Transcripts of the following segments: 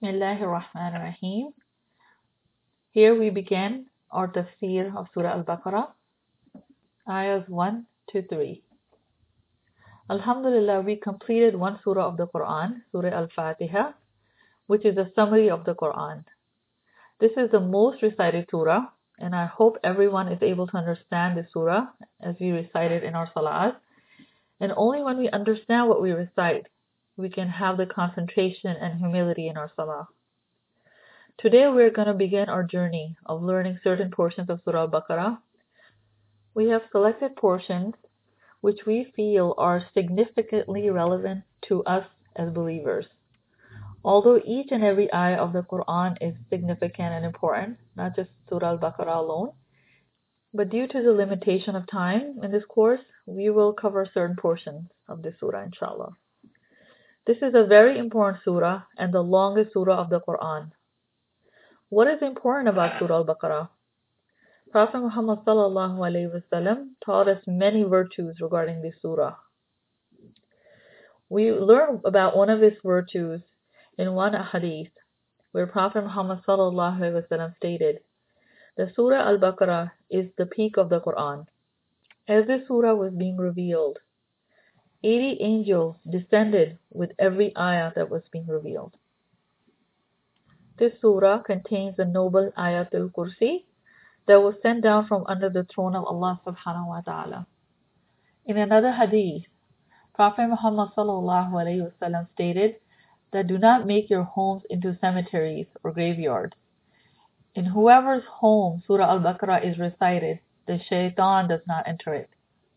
Bismillahir Rahmanir Rahim. Here we begin our tafsir of Surah Al-Baqarah, ayahs 1 to 3. Alhamdulillah, we completed one surah of the Quran, Surah Al-Fatiha, which is a summary of the Quran. This is the most recited surah, and I hope everyone is able to understand this surah as we recite it in our salat. And only when we understand what we recite, we can have the concentration and humility in our salah. Today we're going to begin our journey of learning certain portions of Surah Al-Baqarah. We have selected portions which we feel are significantly relevant to us as believers. Although each and every ayah of the Quran is significant and important, not just Surah Al-Baqarah alone, but due to the limitation of time in this course, we will cover certain portions of this surah, inshallah. This is a very important surah and the longest surah of the Quran. What is important about Surah Al-Baqarah? Prophet Muhammad sallallahu alaihi wasallam taught us many virtues regarding this surah. We learn about one of his virtues in one hadith, where Prophet Muhammad sallallahu alaihi wasallam stated, "The Surah Al-Baqarah is the peak of the Quran." As this surah was being revealed, 80 angels descended with every ayah that was being revealed. This surah contains the noble Ayatul Kursi that was sent down from under the throne of Allah subhanahu wa ta'ala. In another hadith, Prophet Muhammad sallallahu alaihi wasallam stated that do not make your homes into cemeteries or graveyards. In whoever's home Surah Al-Baqarah is recited, the shaitan does not enter it.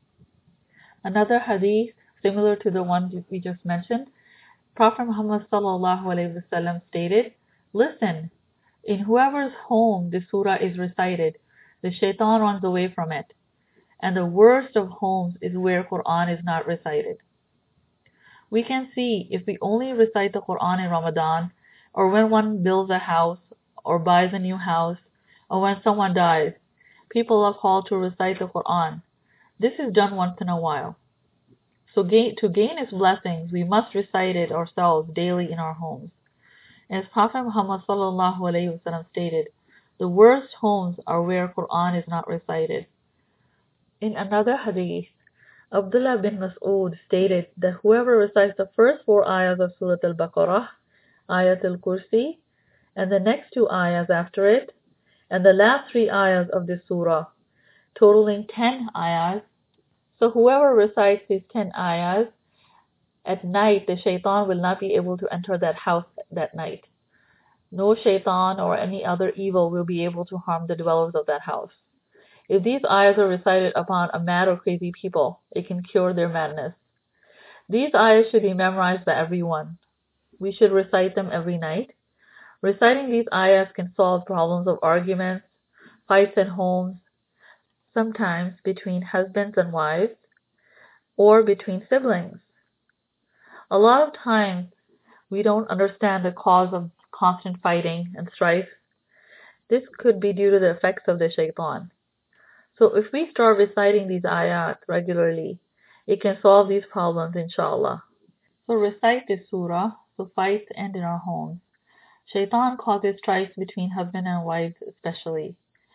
Another hadith, similar to the one we just mentioned, Prophet Muhammad sallallahu alaihi wasallam stated, "Listen, in whoever's home the surah is recited, the shaitan runs away from it. And the worst of homes is where Quran is not recited." We can see if we only recite the Quran in Ramadan, or when one builds a house, or buys a new house, or when someone dies, people are called to recite the Quran. This is done once in a while. So to gain its blessings, we must recite it ourselves daily in our homes. As Prophet Muhammad sallallahu alaihi wasallam stated, the worst homes are where Quran is not recited. In another hadith, Abdullah bin Mas'ud stated that whoever recites the first 4 ayahs of Surah Al-Baqarah, Ayatul Kursi, and the next 2 ayahs after it, and the last 3 ayahs of this surah, totaling 10 ayahs. So whoever recites these 10 ayahs, at night the shaitan will not be able to enter that house that night. No shaitan or any other evil will be able to harm the dwellers of that house. If these ayahs are recited upon a mad or crazy people, it can cure their madness. These ayahs should be memorized by everyone. We should recite them every night. Reciting these ayahs can solve problems of arguments, fights at homes, sometimes between husbands and wives, or between siblings. A lot of times, we don't understand the cause of constant fighting and strife. This could be due to the effects of the shaitan. So if we start reciting these ayat regularly, it can solve these problems, inshallah. So recite this surah so fights end in our homes. Shaitan causes strife between husband and wife especially.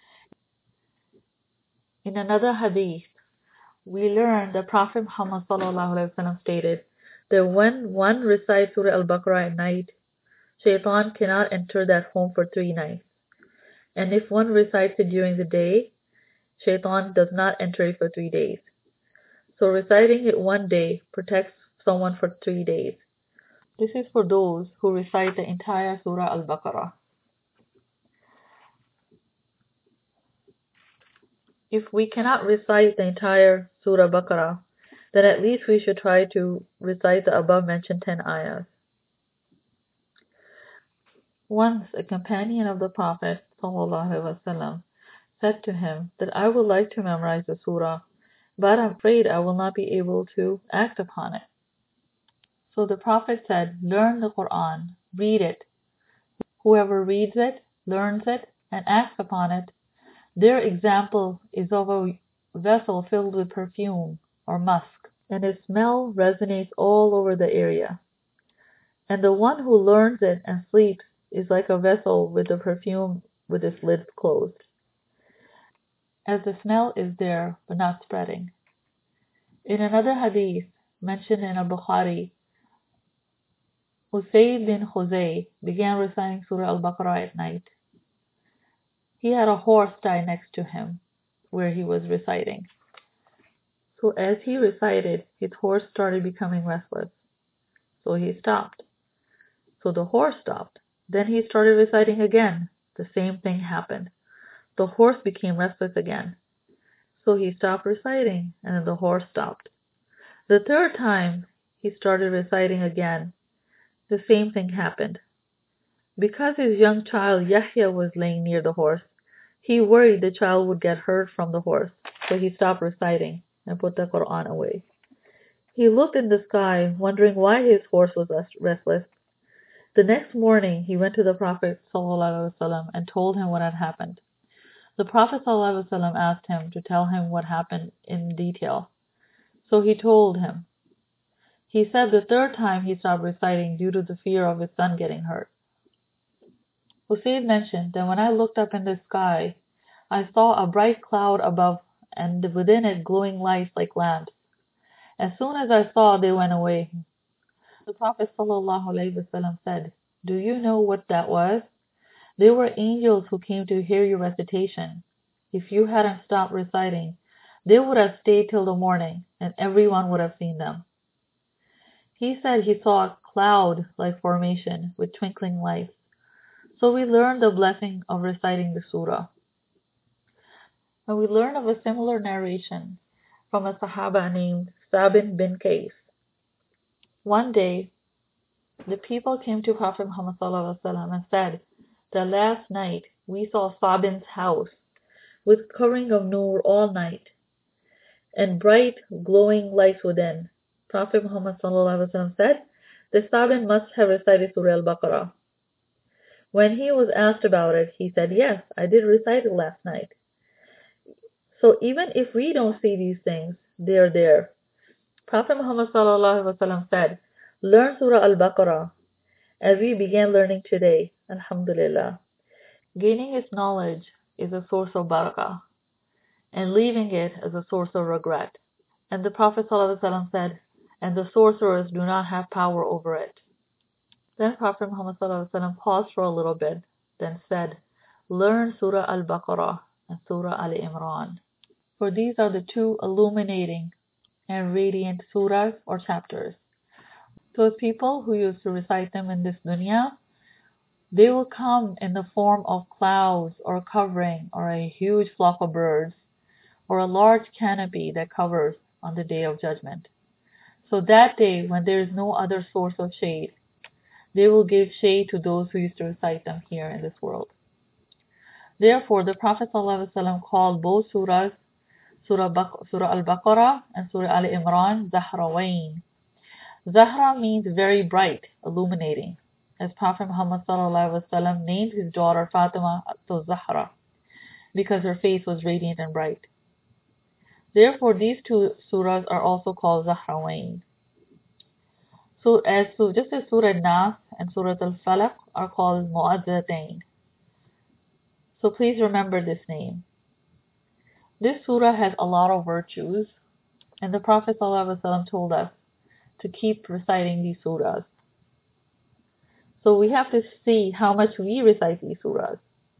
In another hadith, we learn that Prophet Muhammad sallallahu alaihi wasallam stated that when one recites Surah Al-Baqarah at night, Shaitan cannot enter that home for 3 nights. And if one recites it during the day, Shaitan does not enter it for 3 days. So reciting it one day protects someone for 3 days. This is for those who recite the entire Surah Al-Baqarah. If we cannot recite the entire Surah Baqarah, then at least we should try to recite the above mentioned 10 ayahs. Once a companion of the Prophet ﷺ said to him that I would like to memorize the surah, but I'm afraid I will not be able to act upon it. So the Prophet said, learn the Quran, read it. Whoever reads it, learns it, and acts upon it, their example is of a vessel filled with perfume or musk, and its smell resonates all over the area. And the one who learns it and sleeps is like a vessel with the perfume with its lids closed, as the smell is there but not spreading. In another hadith mentioned in al-Bukhari, Usayd bin Khuzay began reciting Surah Al-Baqarah at night. He had a horse tied next to him where he was reciting. So as he recited, his horse started becoming restless. So he stopped. So the horse stopped. Then he started reciting again. The same thing happened. The horse became restless again. So he stopped reciting, and then the horse stopped. The third time he started reciting again, the same thing happened. Because his young child Yahya was laying near the horse, he worried the child would get hurt from the horse, so he stopped reciting and put the Quran away. He looked in the sky, wondering why his horse was restless. The next morning, he went to the Prophet ﷺ and told him what had happened. The Prophet ﷺ asked him to tell him what happened in detail. So he told him. He said the third time he stopped reciting due to the fear of his son getting hurt. Usayd mentioned that when I looked up in the sky, I saw a bright cloud above and within it glowing lights like lamps. As soon as I saw, they went away. The Prophet ﷺ said, "Do you know what that was? They were angels who came to hear your recitation. If you hadn't stopped reciting, they would have stayed till the morning, and everyone would have seen them." He said he saw a cloud-like formation with twinkling lights. So we learned the blessing of reciting the surah. And we learn of a similar narration from a Sahaba named Sabin bin Qais. One day, the people came to Prophet Muhammad ﷺ and said that last night we saw Sabin's house with covering of nur all night and bright glowing lights within. Prophet Muhammad ﷺ said, "The Sabin must have recited Surah Al-Baqarah." When he was asked about it, he said, "Yes, I did recite it last night." So even if we don't see these things, they are there. Prophet Muhammad ﷺ said, "Learn Surah Al-Baqarah," as we began learning today, alhamdulillah. Gaining its knowledge is a source of barakah, and leaving it is a source of regret. And the Prophet ﷺ said, "And the sorcerers do not have power over it." Then Prophet Muhammad ﷺ paused for a little bit, then said, "Learn Surah Al-Baqarah and Surah Al-Imran, for these are the two illuminating and radiant surahs or chapters. Those people who used to recite them in this dunya, they will come in the form of clouds or covering or a huge flock of birds or a large canopy that covers on the day of judgment. So that day when there is no other source of shade, they will give shade to those who used to recite them here in this world." Therefore, the Prophet ﷺ called both surahs, Surah Al-Baqarah and Surah Al-Imran, Zahrawain. Zahra means very bright, illuminating, as Prophet Muhammad ﷺ named his daughter Fatima so Zahra, because her face was radiant and bright. Therefore, these two surahs are also called Zahrawain. So just as Surah Nas and Surah Al-Falaq are called Mu'adzatain. So please remember this name. This surah has a lot of virtues, and the Prophet ﷺ told us to keep reciting these surahs. So we have to see how much we recite these surahs.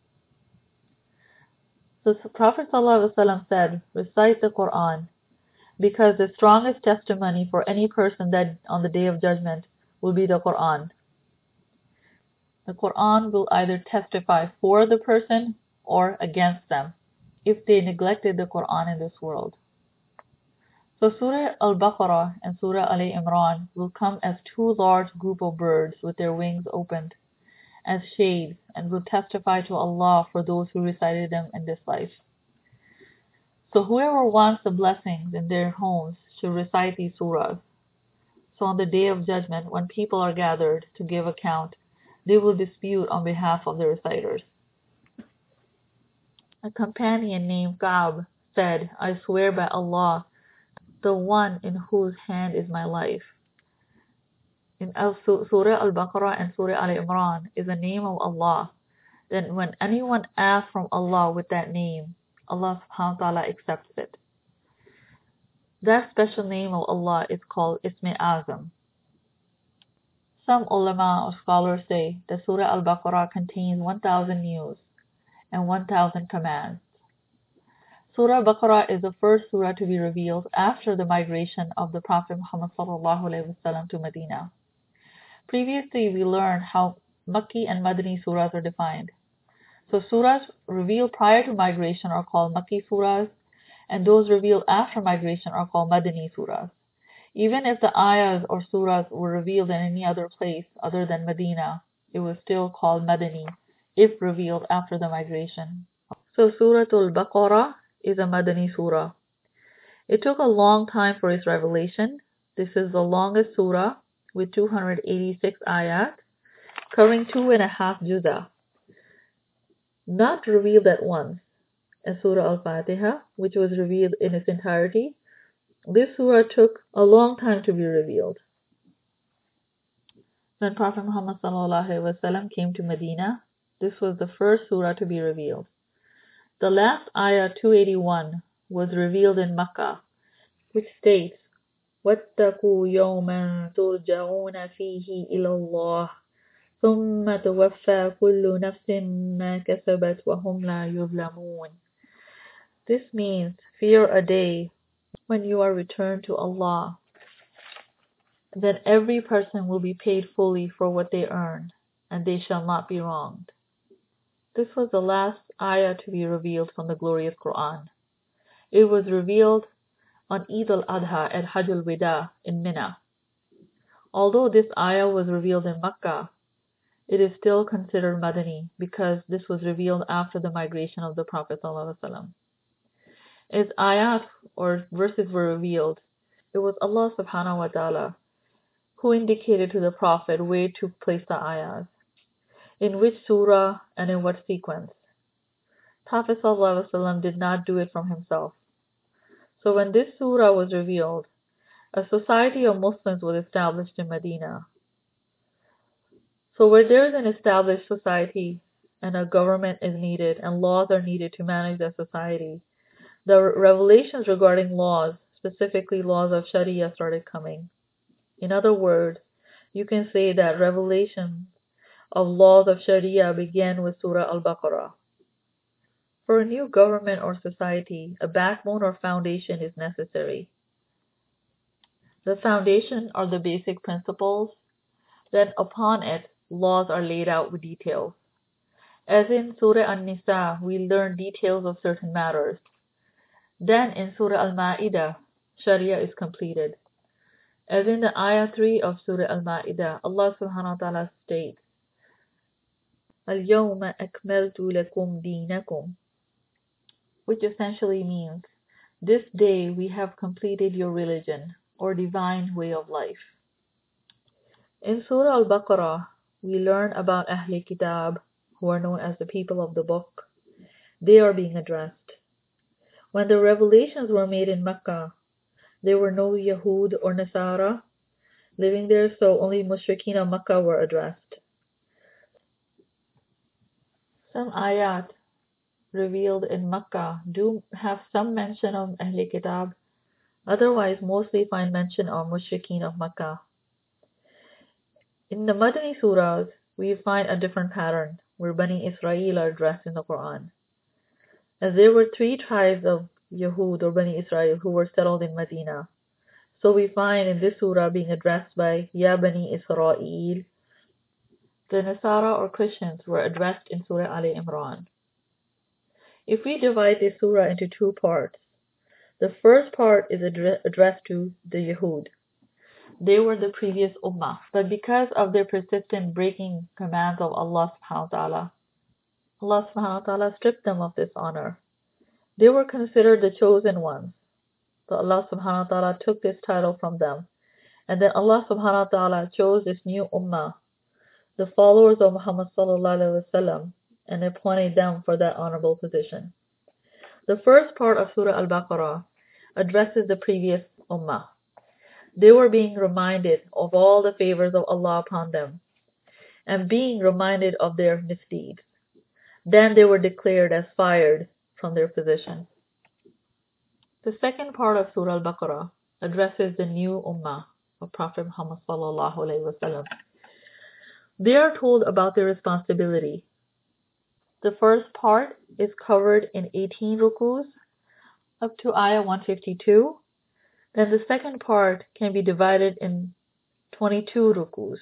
So the Prophet ﷺ said, "Recite the Quran, because the strongest testimony for any person that on the day of judgment will be the Quran. The Quran will either testify for the person or against them if they neglected the Quran in this world." So Surah Al-Baqarah and Surah Al-Imran will come as two large group of birds with their wings opened as shades and will testify to Allah for those who recited them in this life. So whoever wants the blessings in their homes should recite these surahs. So on the day of judgment, when people are gathered to give account, they will dispute on behalf of the reciters. A companion named Ka'b said, "I swear by Allah, the one in whose hand is my life, in Surah Al-Baqarah and Surah Al-Imran is a name of Allah, then when anyone asks from Allah with that name, Allah subhanahu wa ta'ala accepts it. That special name of Allah is called Ism Azam. Some ulama or scholars say that Surah Al-Baqarah contains 1,000 news and 1,000 commands. Surah Al-Baqarah is the first surah to be revealed after the migration of the Prophet Muhammad ﷺ to Medina. Previously, we learned how Makki and Madani surahs are defined. So surahs revealed prior to migration are called Makki surahs, and those revealed after migration are called Madani surahs. Even if the ayahs or surahs were revealed in any other place other than Medina, it was still called Madani if revealed after the migration. So Suratul Baqarah is a Madani surah. It took a long time for its revelation. This is the longest surah with 286 ayat, covering 2.5 juzah. Not revealed at once, as Surah Al-Fatiha, which was revealed in its entirety. This surah took a long time to be revealed. When Prophet Muhammad ﷺ came to Medina, this was the first surah to be revealed. The last ayah 281 was revealed in Makkah, which states, وَاتَّقُوا يَوْمًا تُرْجَعُونَ فِيهِ إِلَى اللَّهِ ثُمَّ تُوَفَّى كُلُّ نَفْسٍ مَا كَسَبَتْ وَهُمْ لَا يُظْلَمُونَ. This means fear a day when you are returned to Allah. Then every person will be paid fully for what they earned, and they shall not be wronged. This was the last ayah to be revealed from the glorious Quran. It was revealed on Eid al-Adha at Hajj al-Wida in Mina. Although this ayah was revealed in Makkah, it is still considered Madani because this was revealed after the migration of the Prophet ﷺ. As ayat or verses were revealed, it was Allah subhanahu wa ta'ala who indicated to the Prophet where to place the ayahs, in which surah and in what sequence. Prophet ﷺ did not do it from himself. So when this surah was revealed, a society of Muslims was established in Medina. So where there is an established society and a government is needed and laws are needed to manage that society, the revelations regarding laws, specifically laws of Sharia, started coming. In other words, you can say that revelation of laws of Sharia began with Surah Al-Baqarah. For a new government or society, a backbone or foundation is necessary. The foundation are the basic principles, then upon it, laws are laid out with details. As in Surah An-Nisa, we learn details of certain matters. Then in Surah Al-Ma'idah, Sharia is completed. As in the ayah 3 of Surah Al-Ma'idah, Allah subhanahu wa ta'ala states, الْيَوْمَ أَكْمَلْتُ لَكُمْ دِينَكُمْ, which essentially means, this day we have completed your religion, or divine way of life. In Surah Al-Baqarah, we learn about Ahl Kitab, who are known as the people of the book. They are being addressed. When the revelations were made in Mecca, there were no Yahud or Nasara living there, so only Mushrikeen of Mecca were addressed. Some ayat revealed in Mecca do have some mention of Ahl Kitab, otherwise mostly find mention of Mushrikeen of Mecca. In the Madani surahs, we find a different pattern, where Bani Israel are addressed in the Quran. As there were 3 tribes of Yahud or Bani Israel who were settled in Medina, so we find in this surah being addressed by Ya Bani Israel. The Nasara or Christians were addressed in Surah Ali Imran. If we divide this surah into 2 parts, the first part is addressed to the Yahud. They were the previous Ummah, but because of their persistent breaking commands of Allah subhanahu wa ta'ala, Allah subhanahu wa ta'ala stripped them of this honor. They were considered the chosen ones. So Allah subhanahu wa ta'ala took this title from them. And then Allah subhanahu wa ta'ala chose this new Ummah, the followers of Muhammad sallallahu alaihi wasallam, and appointed them for that honorable position. The first part of Surah Al-Baqarah addresses the previous Ummah. They were being reminded of all the favors of Allah upon them, and being reminded of their misdeeds. Then they were declared as fired from their positions. The second part of Surah Al-Baqarah addresses the new Ummah of Prophet Muhammad sallallahu alaihi wasallam. They are told about their responsibility. The first part is covered in 18 rukus up to ayah 152. Then the second part can be divided in 22 rukus.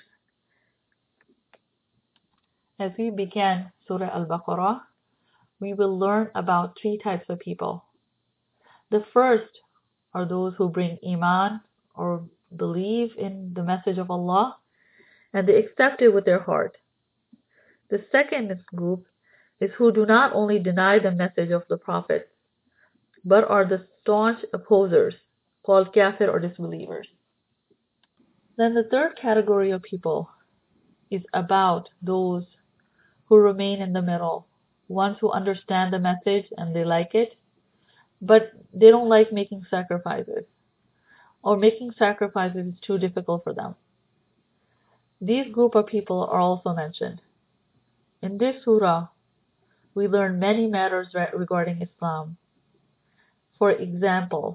As we begin Surah Al-Baqarah, we will learn about three types of people. The first are those who bring Iman or believe in the message of Allah and they accept it with their heart. The second group is who do not only deny the message of the Prophet but are the staunch opposers, called kafir or disbelievers. Then the third category of people is about those who remain in the middle, ones who understand the message and they like it, but they don't like making sacrifices, or making sacrifices is too difficult for them. These group of people are also mentioned. In this surah, we learn many matters regarding Islam. For example,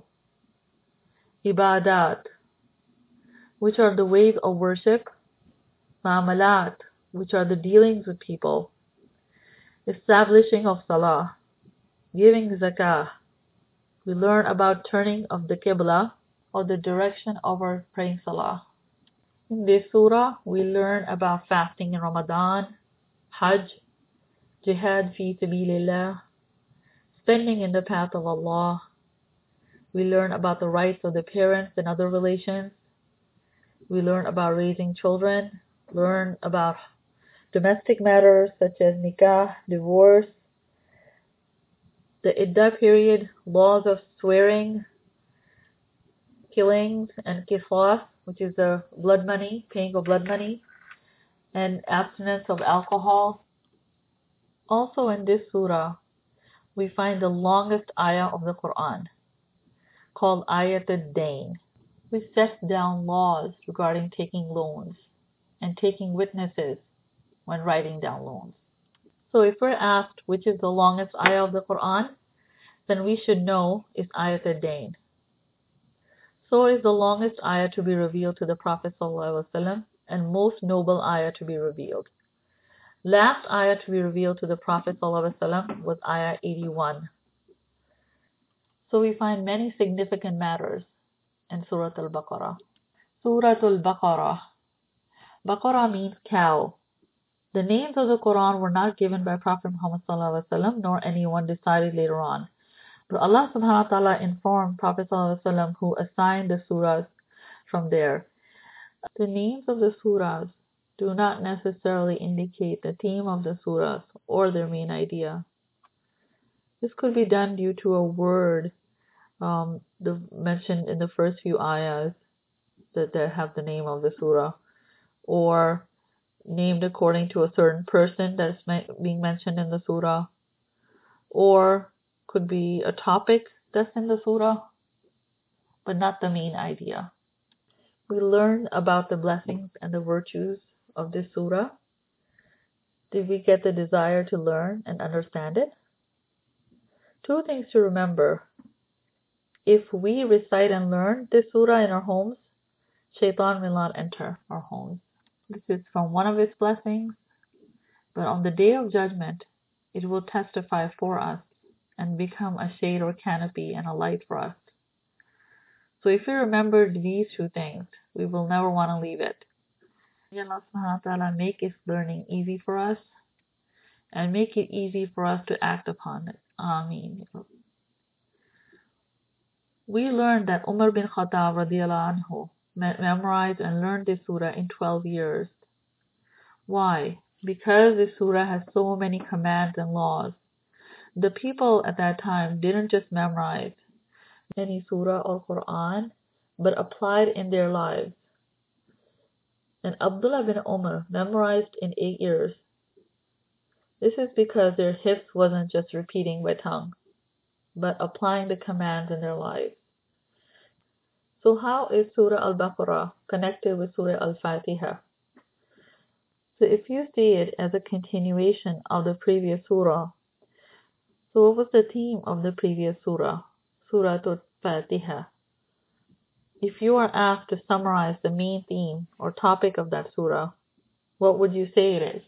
ibadat, which are the ways of worship, muamalat, which are the dealings with people, establishing of salah, giving zakah. We learn about turning of the qibla, or the direction of our praying salah. In this surah, we learn about fasting in Ramadan, Hajj, jihad fi sabilillah, spending in the path of Allah. We learn about the rights of the parents and other relations. We learn about raising children, learn about domestic matters such as nikah, divorce, the iddah period, laws of swearing, killings, and qisas, which is the blood money, paying of blood money, and abstinence of alcohol. Also in this surah, we find the longest ayah of the Quran, called Ayat ad-Dain. We set down laws regarding taking loans and taking witnesses when writing down loans. So if we're asked which is the longest ayah of the Quran, then we should know it's Ayat ad-Dain. So is the longest ayah to be revealed to the Prophet ﷺ and most noble ayah to be revealed. Last ayah to be revealed to the Prophet ﷺ was ayah 81. So we find many significant matters in Surah Al-Baqarah. Surah Al-Baqarah. Baqarah means cow. The names of the Quran were not given by Prophet Muhammad ﷺ nor anyone decided later on. But Allah subhanahu wa ta'ala informed Prophet ﷺ who assigned the surahs from there. The names of the surahs do not necessarily indicate the theme of the surahs or their main idea. This could be done due to a word mentioned in the first few ayahs that have the name of the surah, or named according to a certain person that's being mentioned in the surah, or could be a topic that's in the surah, but not the main idea. We learn about the blessings and the virtues of this surah. Did we get the desire to learn and understand it? Two things to remember. If we recite and learn this surah in our homes, Shaitan will not enter our homes. This is from one of its blessings, but on the day of judgment, it will testify for us and become a shade or canopy and a light for us. So if we remember these two things, we will never want to leave it. May Allah subhanahu wa ta'ala make its learning easy for us and make it easy for us to act upon it. Ameen. We learned that Umar bin Khattab radiallahu anhu memorized and learned this surah in 12 years. Why? Because this surah has so many commands and laws. The people at that time didn't just memorize any surah or Quran, but applied in their lives. And Abdullah bin Umar memorized in 8 years. This is because their hifz wasn't just repeating by tongue, but applying the commands in their lives. So how is Surah Al-Baqarah connected with Surah Al-Fatiha? So if you see it as a continuation of the previous surah, so what was the theme of the previous surah, Surah Al-Fatiha? If you are asked to summarize the main theme or topic of that surah, what would you say it is?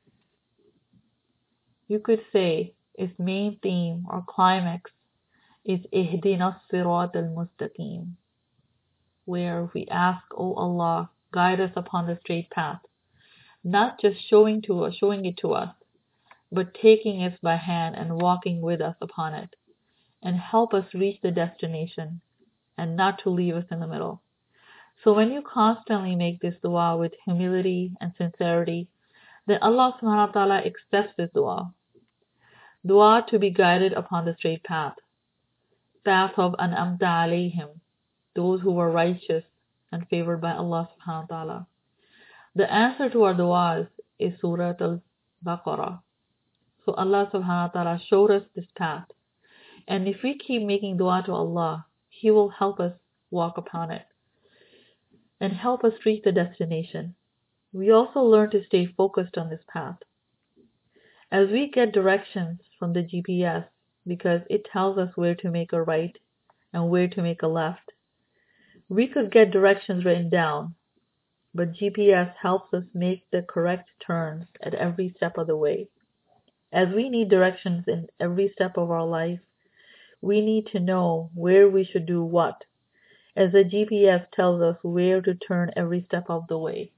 You could say its main theme or climax is Ihdina Sirat al-Mustaqim, where we ask, O Allah, guide us upon the straight path, not just showing it to us, but taking us by hand and walking with us upon it, and help us reach the destination and not to leave us in the middle. So when you constantly make this dua with humility and sincerity, then Allah subhanahu wa ta'ala accepts this dua. Dua to be guided upon the straight path of an'amta alayhim, those who were righteous and favored by Allah subhanahu wa ta'ala. The answer to our duas is Surah Al-Baqarah. So Allah subhanahu wa ta'ala showed us this path. And if we keep making dua to Allah, He will help us walk upon it and help us reach the destination. We also learn to stay focused on this path. As we get directions from the GPS, because it tells us where to make a right and where to make a left, we could get directions written down, but GPS helps us make the correct turns at every step of the way. As we need directions in every step of our life, we need to know where we should do what, as the GPS tells us where to turn every step of the way.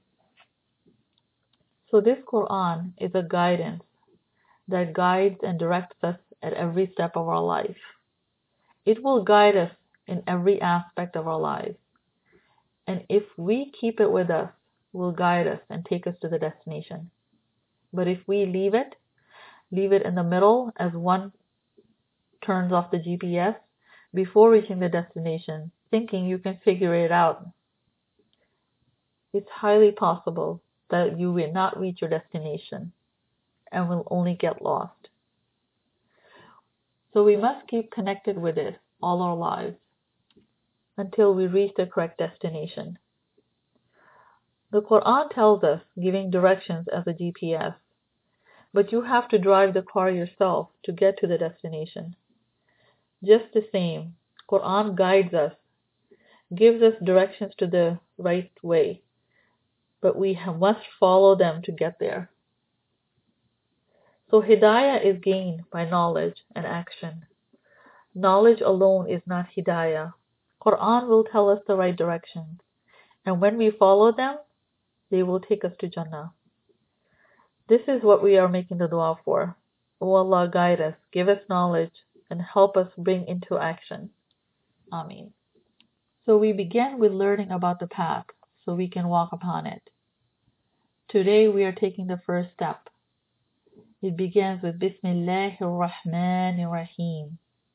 So this Quran is a guidance that guides and directs us at every step of our life. It will guide us in every aspect of our lives. And if we keep it with us, will guide us and take us to the destination. But if we leave it in the middle as one turns off the GPS before reaching the destination, thinking you can figure it out, it's highly possible that you will not reach your destination and will only get lost. So we must keep connected with it all our lives until we reach the correct destination. The Quran tells us giving directions as a GPS, but you have to drive the car yourself to get to the destination. Just the same, Quran guides us, gives us directions to the right way, but we must follow them to get there. So Hidayah is gained by knowledge and action. Knowledge alone is not Hidayah. Quran will tell us the right directions, and when we follow them, they will take us to Jannah. This is what we are making the dua for. O Allah, guide us, give us knowledge, and help us bring into action. Ameen. So we begin with learning about the path so we can walk upon it. Today we are taking the first step. It begins with Bismillahir Rahmanir Rahim.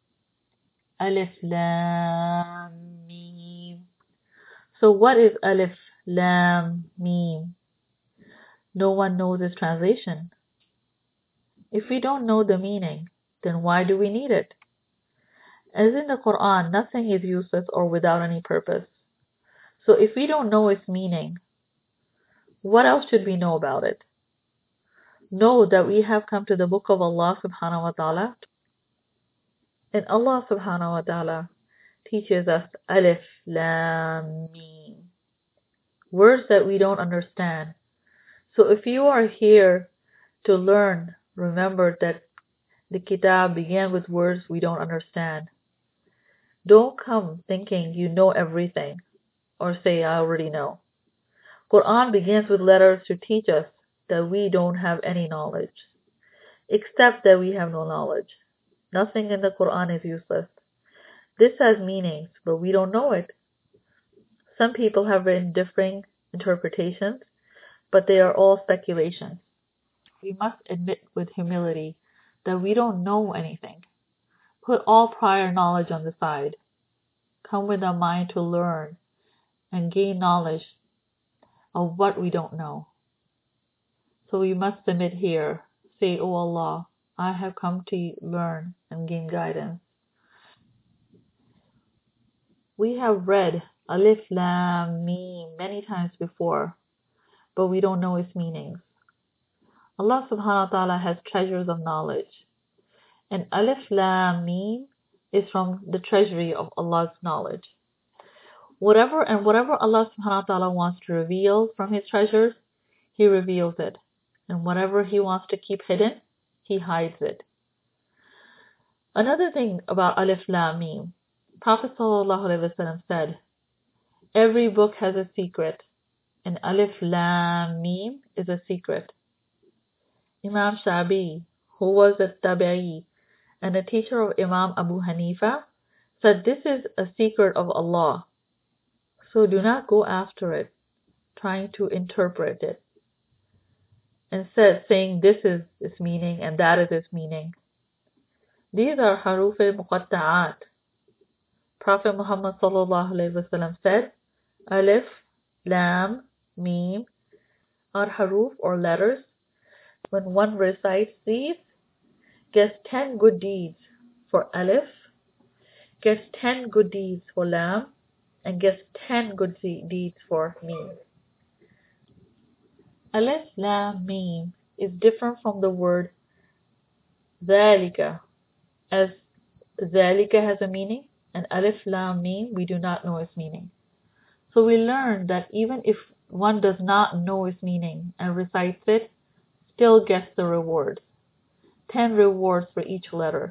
Alif Lam Mim. So what is Alif Lam Mim? No one knows its translation. If we don't know the meaning, then why do we need it? As in the Quran, nothing is useless or without any purpose. So if we don't know its meaning, what else should we know about it? Know that we have come to the book of Allah subhanahu wa ta'ala, and Allah subhanahu wa ta'ala teaches us Alif Lam Mim, words that we don't understand. So if you are here to learn, remember that the kitab began with words we don't understand. Don't come thinking you know everything or say I already know. Quran begins with letters to teach us that we don't have any knowledge, except that we have no knowledge. Nothing in the Quran is useless. This has meanings, but we don't know it. Some people have written differing interpretations, but they are all speculations. We must admit with humility that we don't know anything. Put all prior knowledge on the side. Come with a mind to learn and gain knowledge of what we don't know. So we must submit here. Say, O Allah, I have come to learn and gain guidance. We have read Alif, Lam, Mim many times before, but we don't know its meanings. Allah subhanahu wa ta'ala has treasures of knowledge. And Alif, Lam, Mim is from the treasury of Allah's knowledge. Whatever Allah subhanahu wa ta'ala wants to reveal from His treasures, He reveals it. And whatever He wants to keep hidden, He hides it. Another thing about Alif, Lam, Mim, Prophet sallallahu alaihi wasallam said, every book has a secret, and Alif, Lam, Mim is a secret. Imam Shabi, who was a Tabi'i and a teacher of Imam Abu Hanifa, said this is a secret of Allah. So do not go after it, trying to interpret it. Instead, saying this is its meaning and that is its meaning. These are haruf al-muqatta'at. Prophet Muhammad sallallahu alaihi wasallam said, Alif, Lam, Mim are haruf or letters. When one recites these, gets 10 good deeds for Alif, gets 10 good deeds for Lam, and gets 10 good deeds for Mim. Alif, Lam, Mim is different from the word Zalika, as Zalika has a meaning, and Alif, Lam, Mim, we do not know its meaning. So we learn that even if one does not know its meaning and recites it, still gets the reward. 10 rewards for each letter.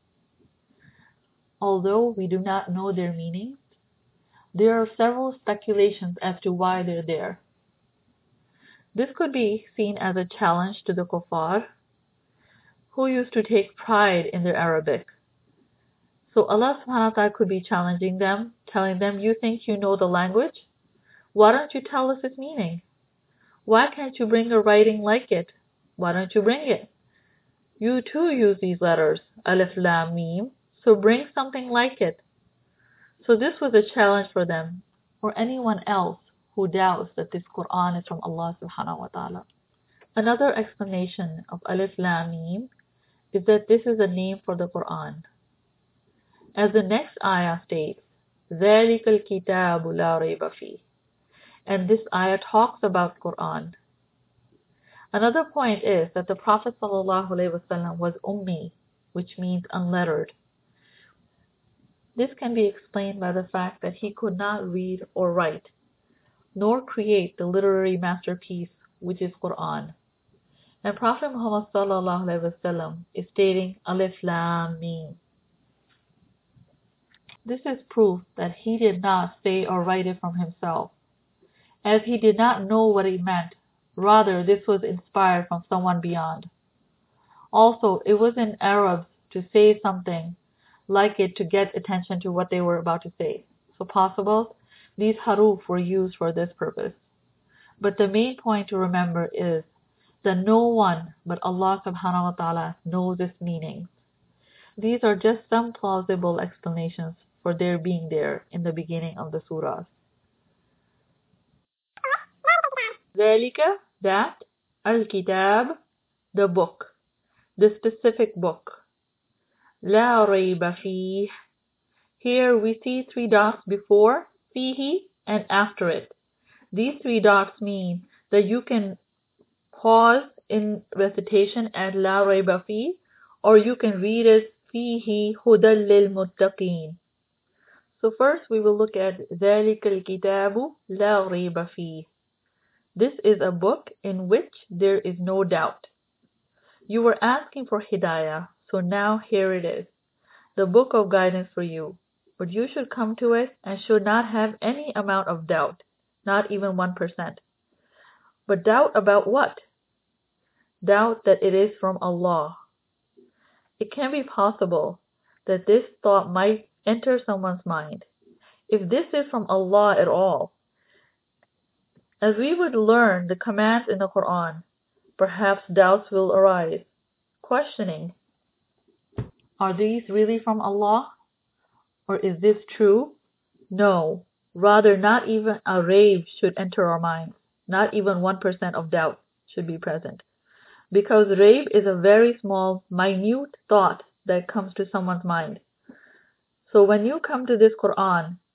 Although we do not know their meanings, there are several speculations as to why they're there. This could be seen as a challenge to the kuffar, who used to take pride in their Arabic. So Allah subhanahu wa ta'ala could be challenging them, telling them, you think you know the language? Why don't you tell us its meaning? Why can't you bring a writing like it? Why don't you bring it? You too use these letters, Alif, Lam, Mim, so bring something like it. So this was a challenge for them, or anyone else who doubts that this Quran is from Allah subhanahu wa ta'ala. Another explanation of Alif, Lam, Mim is that this is a name for the Quran. As the next ayah states, ذَلِكَ الْكِتَابُ لَا رَيْبَ فِيهِ, and this ayah talks about Quran. Another point is that the Prophet ﷺ was ummi, which means unlettered. This can be explained by the fact that he could not read or write, nor create the literary masterpiece which is Quran. And Prophet Muhammad ﷺ is stating Alif Lam Mim. This is proof that he did not say or write it from himself, as he did not know what it meant. Rather, this was inspired from someone beyond. Also, it was in Arabs to say something like it to get attention to what they were about to say. So possible, these haruf were used for this purpose. But the main point to remember is that no one but Allah subhanahu wa ta'ala knows its meaning. These are just some plausible explanations for their being there in the beginning of the surah. ذَلِكَ, that, al-kitab, the book, the specific book. لَا رَيْبَ فِيهِ. Here we see 3 dots before fihi and after it. These 3 dots mean that you can pause in recitation at La Rayba Fi, or you can read it Fihi Hudal Lil Muttaqeen. So first we will look at ذَلِكَ الْكِتَابُ لَا رَيْبَ فِيهِ. This is a book in which there is no doubt. You were asking for Hidayah, so now here it is, the book of guidance for you. But you should come to it and should not have any amount of doubt, not even 1%. But doubt about what? Doubt that it is from Allah. It can be possible that this thought might enter someone's mind. If this is from Allah at all, as we would learn the commands in the Quran, perhaps doubts will arise, questioning, are these really from Allah? Or is this true? No, rather not even a rave should enter our minds. Not even 1% of doubt should be present. Because rave is a very small, minute thought that comes to someone's mind. So when you come to this Quran,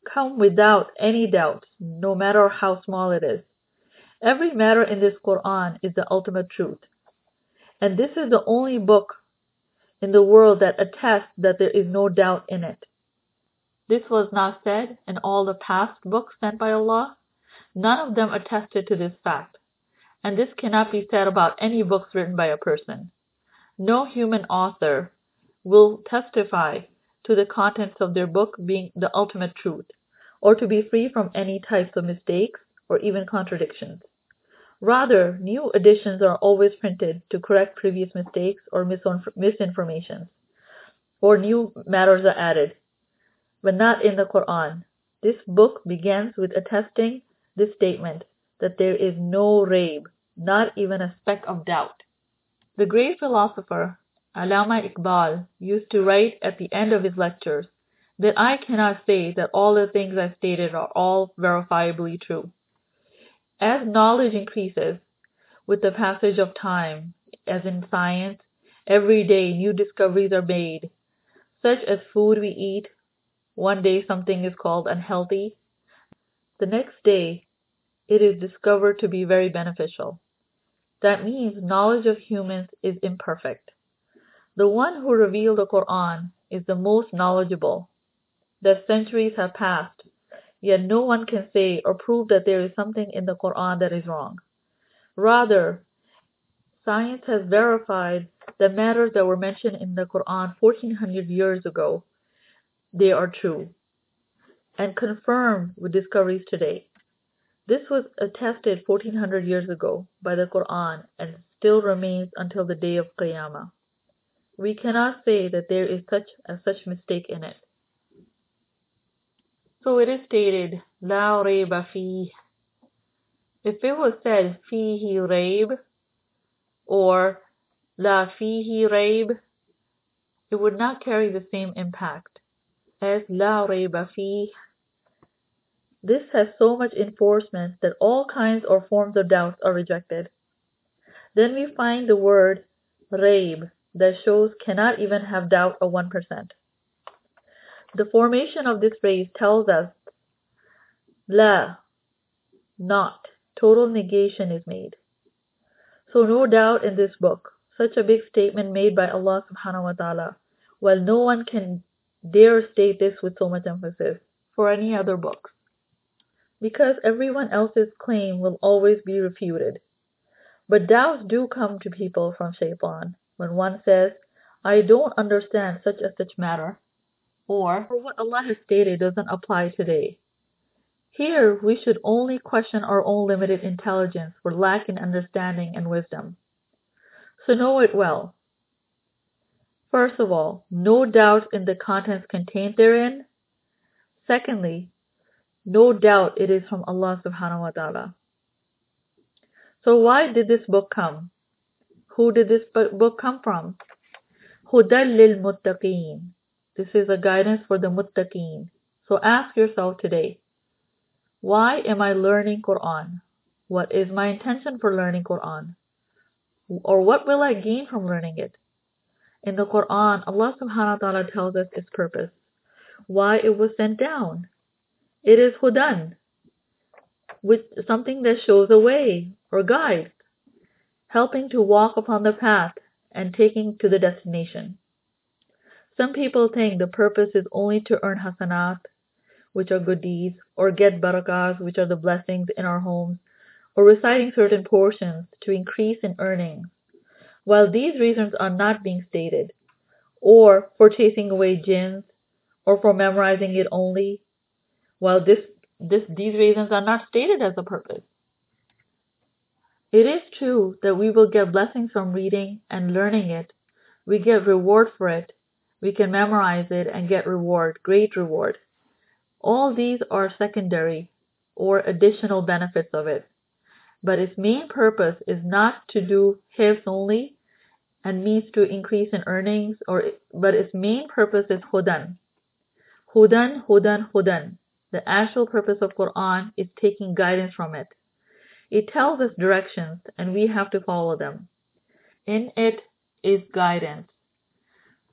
come without any doubt, no matter how small it is. Every matter in this Quran is the ultimate truth. And this is the only book in the world that attests that there is no doubt in it. This was not said in all the past books sent by Allah. None of them attested to this fact. And this cannot be said about any books written by a person. No human author will testify to the contents of their book being the ultimate truth, or to be free from any types of mistakes or even contradictions. Rather, new editions are always printed to correct previous mistakes or misinformation, or new matters are added, but not in the Quran. This book begins with attesting this statement that there is no raib, not even a speck of doubt. The great philosopher Allama Iqbal used to write at the end of his lectures that I cannot say that all the things I stated are all verifiably true. As knowledge increases with the passage of time, as in science, every day new discoveries are made, such as food we eat. One day something is called unhealthy. The next day it is discovered to be very beneficial. That means knowledge of humans is imperfect. The one who revealed the Quran is the most knowledgeable. That centuries have passed, yet no one can say or prove that there is something in the Quran that is wrong. Rather, science has verified the matters that were mentioned in the Quran 1400 years ago. They are true and confirmed with discoveries today. This was attested 1400 years ago by the Quran and still remains until the day of Qiyamah. We cannot say that there is such mistake in it. So it is stated, La rayba fee. If it was said, fihi rayb, or la fihi rayb, it would not carry the same impact as la rayba fee. This has so much enforcement that all kinds or forms of doubts are rejected. Then we find the word rayb that shows cannot even have doubt of 1%. The formation of this phrase tells us la, not, total negation is made. So no doubt in this book, such a big statement made by Allah subhanahu wa ta'ala, while no one can dare state this with so much emphasis for any other books. Because everyone else's claim will always be refuted. But doubts do come to people from Shaitan when one says, I don't understand such and such matter, or what Allah has stated doesn't apply today. Here we should only question our own limited intelligence for lack in understanding and wisdom. So know it well. First of all, no doubt in the contents contained therein. Secondly, no doubt it is from Allah subhanahu wa ta'ala. So why did this book come? Who did this book come from? Hudal lil muttaqeen. This is a guidance for the muttaqeen. So ask yourself today, why am I learning Quran? What is my intention for learning Quran? Or what will I gain from learning it? In the Quran, Allah subhanahu wa ta'ala tells us its purpose, why it was sent down. It is hudan, with something that shows a way or guides, helping to walk upon the path and taking to the destination. Some people think the purpose is only to earn hasanat, which are good deeds, or get barakahs, which are the blessings in our homes, or reciting certain portions to increase in earnings. While these reasons are not being stated, or for chasing away jinns, or for memorizing it only, while these reasons are not stated as a purpose. It is true that we will get blessings from reading and learning it. We get reward for it. We can memorize it and get reward, great reward. All these are secondary or additional benefits of it. But its main purpose is not to do hifz only and means to increase in earnings, but its main purpose is hudan. Hudan, hudan, hudan. The actual purpose of Quran is taking guidance from it. It tells us directions and we have to follow them. In it is guidance.